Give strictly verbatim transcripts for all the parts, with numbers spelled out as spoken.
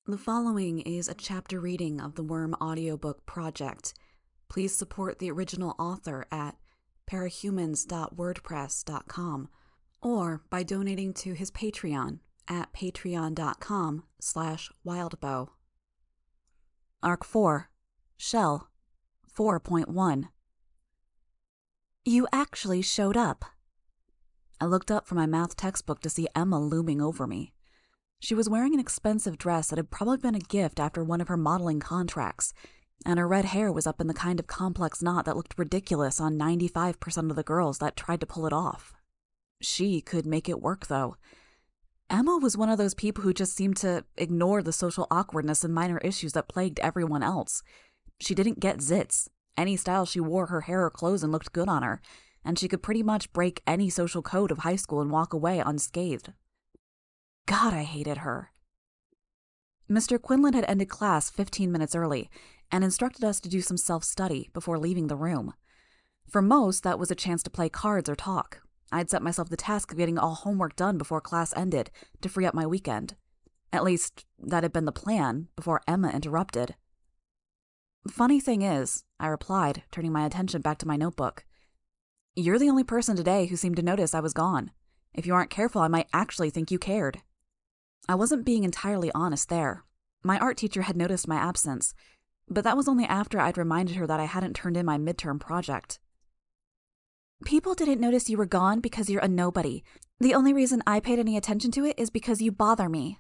The following is a chapter reading of the Worm audiobook project. Please support the original author at parahumans dot wordpress dot com or by donating to his Patreon at patreon dot com slash wildbow. Arc four, Shell, four point one. You actually showed up. I looked up from my math textbook to see Emma looming over me. She was wearing an expensive dress that had probably been a gift after one of her modeling contracts, and her red hair was up in the kind of complex knot that looked ridiculous on ninety-five percent of the girls that tried to pull it off. She could make it work, though. Emma was one of those people who just seemed to ignore the social awkwardness and minor issues that plagued everyone else. She didn't get zits. Any style she wore her hair or clothes and looked good on her, and she could pretty much break any social code of high school and walk away unscathed. God, I hated her. Mister Quinlan had ended class fifteen minutes early and instructed us to do some self-study before leaving the room. For most, that was a chance to play cards or talk. I'd set myself the task of getting all homework done before class ended to free up my weekend. At least, that had been the plan before Emma interrupted. Funny thing is, I replied, turning my attention back to my notebook. You're the only person today who seemed to notice I was gone. If you aren't careful, I might actually think you cared. I wasn't being entirely honest there. My art teacher had noticed my absence, but that was only after I'd reminded her that I hadn't turned in my midterm project. People didn't notice you were gone because you're a nobody. The only reason I paid any attention to it is because you bother me.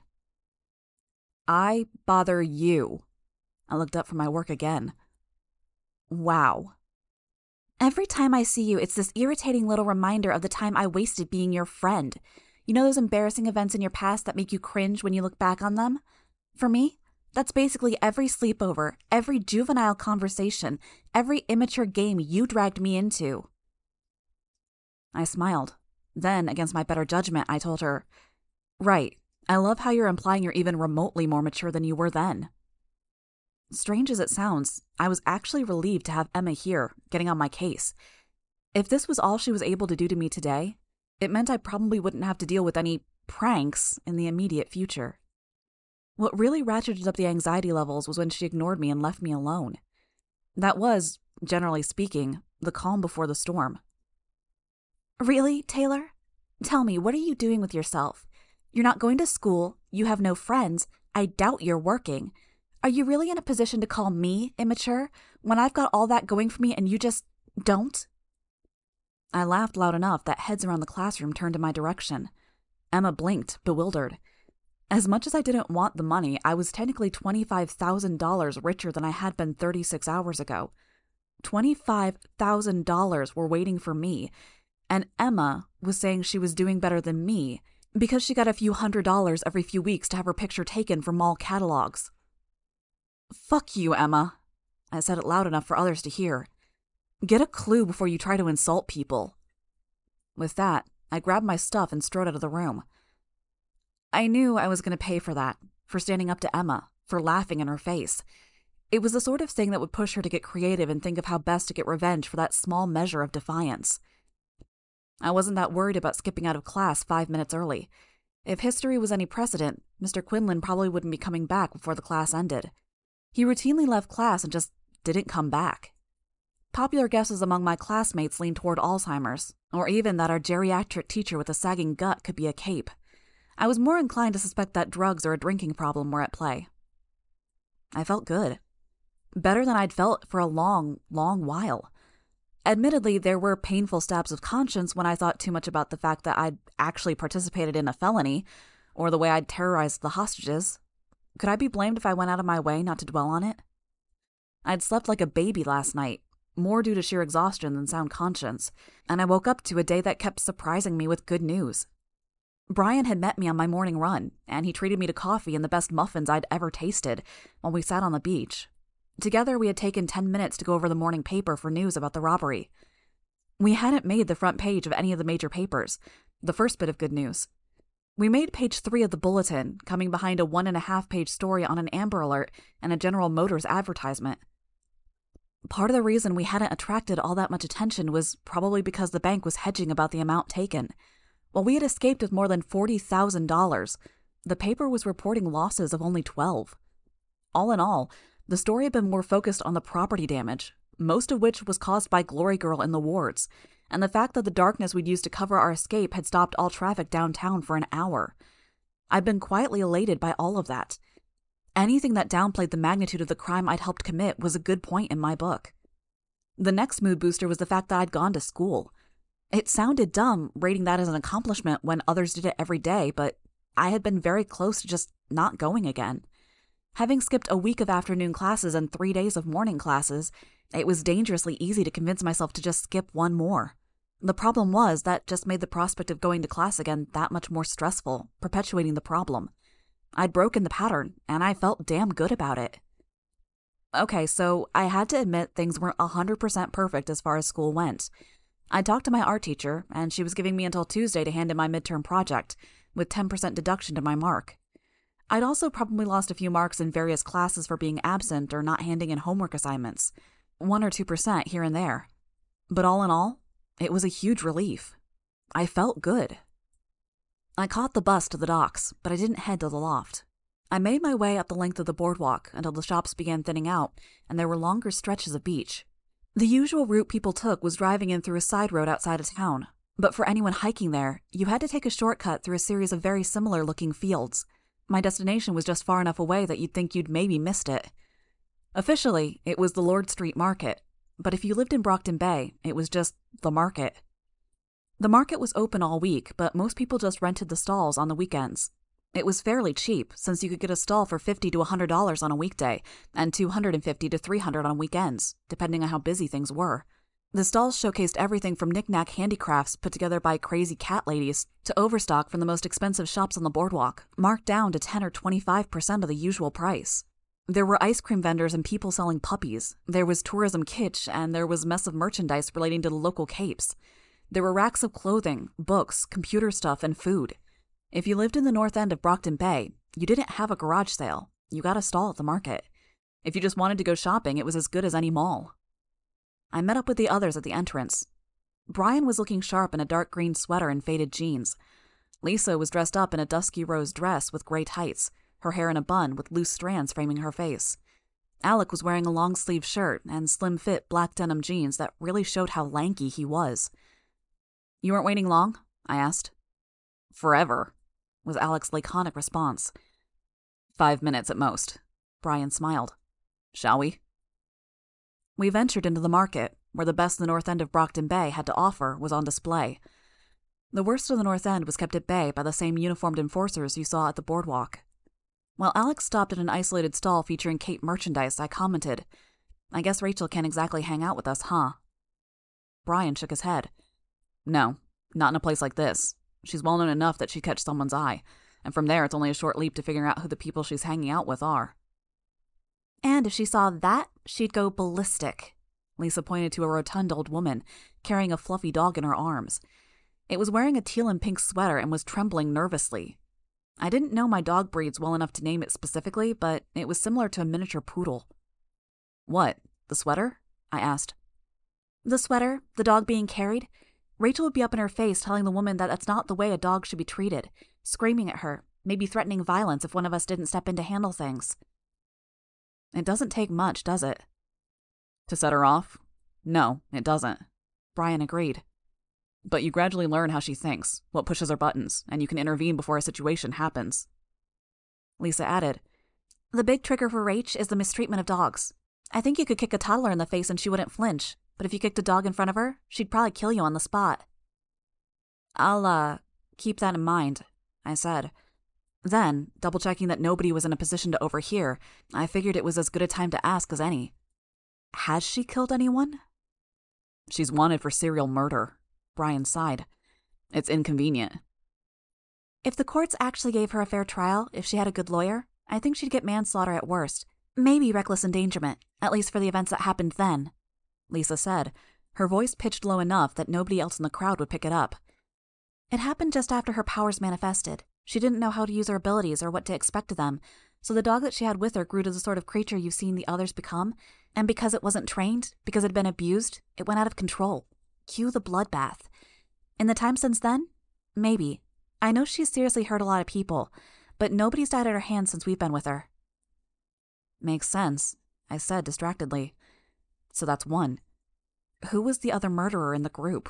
I bother you. I looked up from my work again. Wow. Every time I see you, it's this irritating little reminder of the time I wasted being your friend. You know those embarrassing events in your past that make you cringe when you look back on them? For me, that's basically every sleepover, every juvenile conversation, every immature game you dragged me into. I smiled. Then, against my better judgment, I told her, Right, I love how you're implying you're even remotely more mature than you were then. Strange as it sounds, I was actually relieved to have Emma here, getting on my case. If this was all she was able to do to me today, it meant I probably wouldn't have to deal with any pranks in the immediate future. What really ratcheted up the anxiety levels was when she ignored me and left me alone. That was, generally speaking, the calm before the storm. Really, Taylor? Tell me, what are you doing with yourself? You're not going to school, you have no friends, I doubt you're working. Are you really in a position to call me immature when I've got all that going for me and you just don't? I laughed loud enough that heads around the classroom turned in my direction. Emma blinked, bewildered. As much as I didn't want the money, I was technically twenty-five thousand dollars richer than I had been thirty-six hours ago. twenty-five thousand dollars were waiting for me, and Emma was saying she was doing better than me because she got a few hundred dollars every few weeks to have her picture taken for mall catalogs. Fuck you, Emma. I said it loud enough for others to hear. Get a clue before you try to insult people. With that, I grabbed my stuff and strode out of the room. I knew I was going to pay for that, for standing up to Emma, for laughing in her face. It was the sort of thing that would push her to get creative and think of how best to get revenge for that small measure of defiance. I wasn't that worried about skipping out of class five minutes early. If history was any precedent, Mister Quinlan probably wouldn't be coming back before the class ended. He routinely left class and just didn't come back. Popular guesses among my classmates leaned toward Alzheimer's, or even that our geriatric teacher with a sagging gut could be a cape. I was more inclined to suspect that drugs or a drinking problem were at play. I felt good. Better than I'd felt for a long, long while. Admittedly, there were painful stabs of conscience when I thought too much about the fact that I'd actually participated in a felony, or the way I'd terrorized the hostages. Could I be blamed if I went out of my way not to dwell on it? I'd slept like a baby last night, more due to sheer exhaustion than sound conscience, and I woke up to a day that kept surprising me with good news. Brian had met me on my morning run, and he treated me to coffee and the best muffins I'd ever tasted while we sat on the beach. Together, we had taken ten minutes to go over the morning paper for news about the robbery. We hadn't made the front page of any of the major papers, the first bit of good news. We made page three of the bulletin, coming behind a one and a half page story on an Amber Alert and a General Motors advertisement. Part of the reason we hadn't attracted all that much attention was probably because the bank was hedging about the amount taken. While we had escaped with more than forty thousand dollars, The paper was reporting losses of only twelve. All in all, the story had been more focused on the property damage, most of which was caused by Glory Girl in the wards, and the fact that the darkness we'd used to cover our escape had stopped all traffic downtown for an hour. I'd been quietly elated by all of that. Anything that downplayed the magnitude of the crime I'd helped commit was a good point in my book. The next mood booster was the fact that I'd gone to school. It sounded dumb rating that as an accomplishment when others did it every day, but I had been very close to just not going again. Having skipped a week of afternoon classes and three days of morning classes, it was dangerously easy to convince myself to just skip one more. The problem was that just made the prospect of going to class again that much more stressful, perpetuating the problem. I'd broken the pattern, and I felt damn good about it. Okay, so I had to admit things weren't one hundred percent perfect as far as school went. I talked to my art teacher, and she was giving me until Tuesday to hand in my midterm project, with ten percent deduction to my mark. I'd also probably lost a few marks in various classes for being absent or not handing in homework assignments, one or two percent here and there. But all in all, it was a huge relief. I felt good. I caught the bus to the docks, but I didn't head to the loft. I made my way up the length of the boardwalk until the shops began thinning out and there were longer stretches of beach. The usual route people took was driving in through a side road outside of town, but for anyone hiking there, you had to take a shortcut through a series of very similar-looking fields. My destination was just far enough away that you'd think you'd maybe missed it. Officially, it was the Lord Street Market, but if you lived in Brockton Bay, it was just the market. The market was open all week, but most people just rented the stalls on the weekends. It was fairly cheap, since you could get a stall for fifty to one hundred dollars on a weekday, and two hundred fifty to three hundred dollars on weekends, depending on how busy things were. The stalls showcased everything from knick-knack handicrafts put together by crazy cat ladies to overstock from the most expensive shops on the boardwalk, marked down to ten or twenty-five percent of the usual price. There were ice cream vendors and people selling puppies. There was tourism kitsch, and there was a mess of merchandise relating to the local capes. There were racks of clothing, books, computer stuff, and food. If you lived in the north end of Brockton Bay, you didn't have a garage sale. You got a stall at the market. If you just wanted to go shopping, it was as good as any mall. I met up with the others at the entrance. Brian was looking sharp in a dark green sweater and faded jeans. Lisa was dressed up in a dusky rose dress with gray tights, her hair in a bun with loose strands framing her face. Alec was wearing a long-sleeved shirt and slim-fit black denim jeans that really showed how lanky he was. "You weren't waiting long?" I asked. "Forever," was Alec's laconic response. "Five minutes at most." Brian smiled. "Shall we?" We ventured into the market, where the best the north end of Brockton Bay had to offer was on display. The worst of the north end was kept at bay by the same uniformed enforcers you saw at the boardwalk. While Alex stopped at an isolated stall featuring Cape merchandise, I commented, "I guess Rachel can't exactly hang out with us, huh?" Brian shook his head. "No, not in a place like this. She's well known enough that she'd catch someone's eye, and from there it's only a short leap to figuring out who the people she's hanging out with are." "And if she saw that, she'd go ballistic." Lisa pointed to a rotund old woman, carrying a fluffy dog in her arms. It was wearing a teal and pink sweater and was trembling nervously. I didn't know my dog breeds well enough to name it specifically, but it was similar to a miniature poodle. "What, the sweater?" I asked. "The sweater, the dog being carried. Rachel would be up in her face telling the woman that that's not the way a dog should be treated, screaming at her, maybe threatening violence if one of us didn't step in to handle things." "It doesn't take much, does it?" "To set her off? No, it doesn't." Brian agreed. "But you gradually learn how she thinks, what pushes her buttons, and you can intervene before a situation happens." Lisa added, "The big trigger for Rach is the mistreatment of dogs. I think you could kick a toddler in the face and she wouldn't flinch, but if you kicked a dog in front of her, she'd probably kill you on the spot." "I'll, uh, keep that in mind," I said. Then, double-checking that nobody was in a position to overhear, I figured it was as good a time to ask as any. "Has she killed anyone?" "She's wanted for serial murder." Brian sighed. "It's inconvenient." "If the courts actually gave her a fair trial, if she had a good lawyer, I think she'd get manslaughter at worst. Maybe reckless endangerment, at least for the events that happened then," Lisa said, her voice pitched low enough that nobody else in the crowd would pick it up. "It happened just after her powers manifested. She didn't know how to use her abilities or what to expect of them, so the dog that she had with her grew to the sort of creature you've seen the others become, and because it wasn't trained, because it had been abused, it went out of control. Cue the bloodbath. In the time since then? Maybe. I know she's seriously hurt a lot of people, but nobody's died at her hands since we've been with her. Makes sense, I said distractedly. So that's one. Who was the other murderer in the group?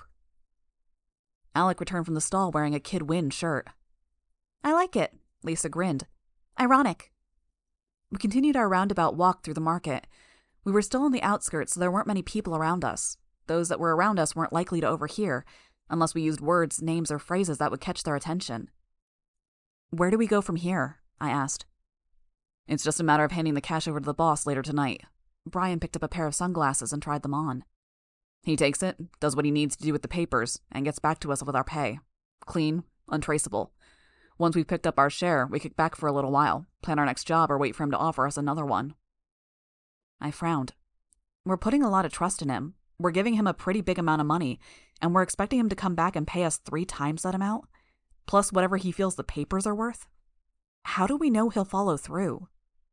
Alec returned from the stall wearing a Kid Win shirt. I like it, Lisa grinned. Ironic. We continued our roundabout walk through the market. We were still on the outskirts, so there weren't many people around us. Those that were around us weren't likely to overhear, unless we used words, names, or phrases that would catch their attention. Where do we go from here? I asked. It's just a matter of handing the cash over to the boss later tonight. Brian picked up a pair of sunglasses and tried them on. He takes it, does what he needs to do with the papers, and gets back to us with our pay. Clean, untraceable. Once we've picked up our share, we kick back for a little while, plan our next job, or wait for him to offer us another one. I frowned. We're putting a lot of trust in him. We're giving him a pretty big amount of money, and we're expecting him to come back and pay us three times that amount, plus whatever he feels the papers are worth. How do we know he'll follow through?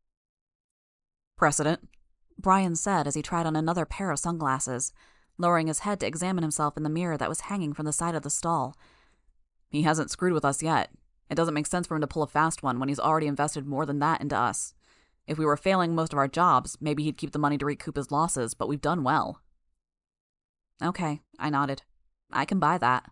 Precedent, Brian said as he tried on another pair of sunglasses, lowering his head to examine himself in the mirror that was hanging from the side of the stall. He hasn't screwed with us yet. It doesn't make sense for him to pull a fast one when he's already invested more than that into us. If we were failing most of our jobs, maybe he'd keep the money to recoup his losses, but we've done well. Okay, I nodded. I can buy that.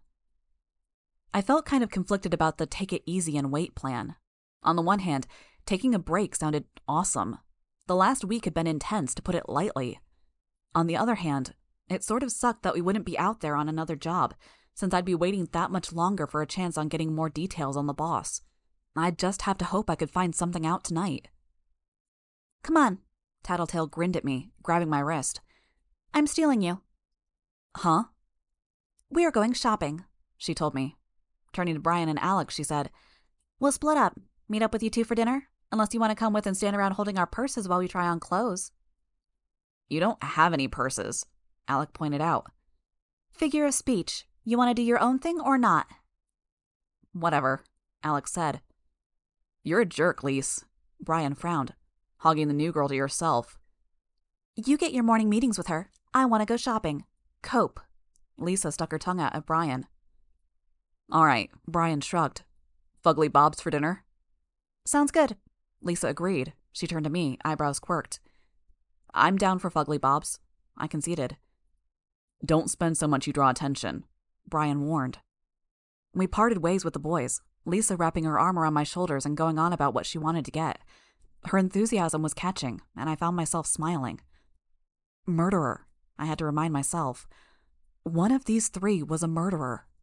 I felt kind of conflicted about the take it easy and wait plan. On the one hand, taking a break sounded awesome. The last week had been intense, to put it lightly. On the other hand, it sort of sucked that we wouldn't be out there on another job, since I'd be waiting that much longer for a chance on getting more details on the boss. I'd just have to hope I could find something out tonight. Come on, Tattletale grinned at me, grabbing my wrist. I'm stealing you. Huh? We are going shopping, she told me. Turning to Brian and Alex, she said, We'll split up. Meet up with you two for dinner? Unless you want to come with and stand around holding our purses while we try on clothes. You don't have any purses, Alec pointed out. Figure of speech. You want to do your own thing or not? Whatever, Alex said. You're a jerk, Lise. Brian frowned, hogging the new girl to yourself. You get your morning meetings with her. I want to go shopping. Cope. Lisa stuck her tongue out at Brian. All right, Brian shrugged. Fugly Bob's for dinner? Sounds good. Lisa agreed. She turned to me, eyebrows quirked. I'm down for Fugly Bob's, I conceded. Don't spend so much you draw attention, Brian warned. We parted ways with the boys, Lisa wrapping her arm around my shoulders and going on about what she wanted to get. Her enthusiasm was catching, and I found myself smiling. Murderer, I had to remind myself. One of these three was a murderer.